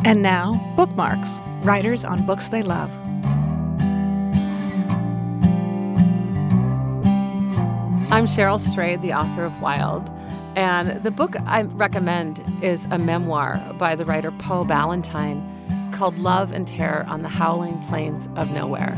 And now, Bookmarks, writers on books they love. I'm Cheryl Strayed, the author of Wild, and the book I recommend is a memoir by the writer Poe Ballantine called Love and Terror on the Howling Plains of Nowhere.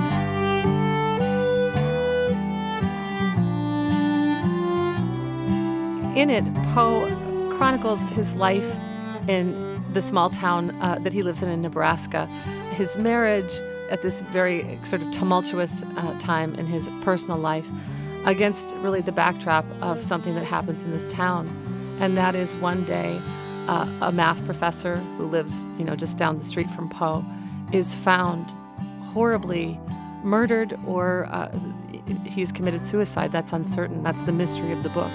In it, Poe chronicles his life in the small town that he lives in Nebraska, his marriage at this very sort of tumultuous time in his personal life against really the backdrop of something that happens in this town. And that is one day a math professor who lives, just down the street from Poe is found horribly murdered or he's committed suicide. That's uncertain. That's the mystery of the book.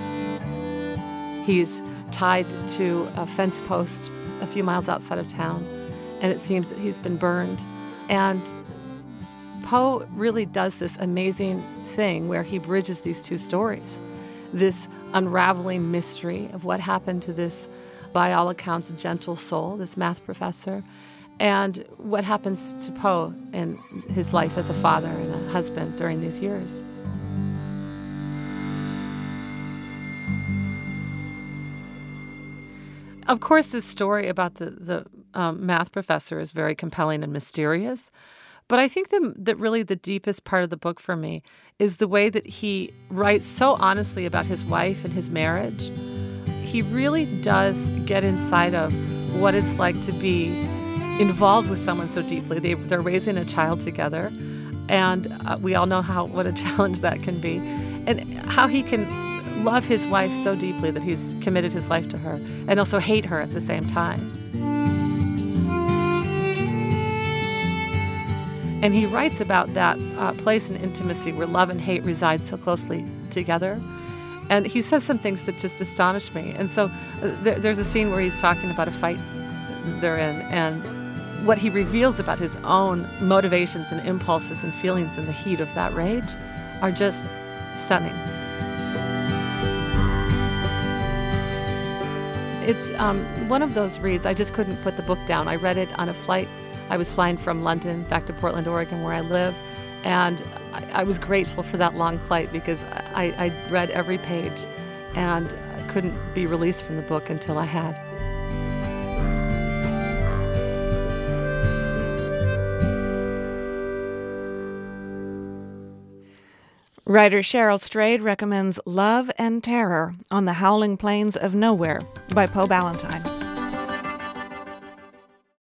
He's tied to a fence post a few miles outside of town, and it seems that he's been burned. And Poe really does this amazing thing where he bridges these two stories, this unraveling mystery of what happened to this, by all accounts, gentle soul, this math professor, and what happens to Poe in his life as a father and a husband during these years. Of course, this story about the math professor is very compelling and mysterious, but I think that really the deepest part of the book for me is the way that he writes so honestly about his wife and his marriage. He really does get inside of what it's like to be involved with someone so deeply. They're raising a child together, and we all know what a challenge that can be, and how he can love his wife so deeply that he's committed his life to her, and also hate her at the same time. And he writes about that place in intimacy where love and hate reside so closely together. And he says some things that just astonish me. And so there's a scene where he's talking about a fight they're in, and what he reveals about his own motivations and impulses and feelings in the heat of that rage are just stunning. It's one of those reads. I just couldn't put the book down. I read it on a flight. I was flying from London back to Portland, Oregon, where I live, and I was grateful for that long flight because I read every page, and I couldn't be released from the book until I had. Writer Cheryl Strayed recommends Love and Terror on the Howling Plains of Nowhere by Poe Ballantine.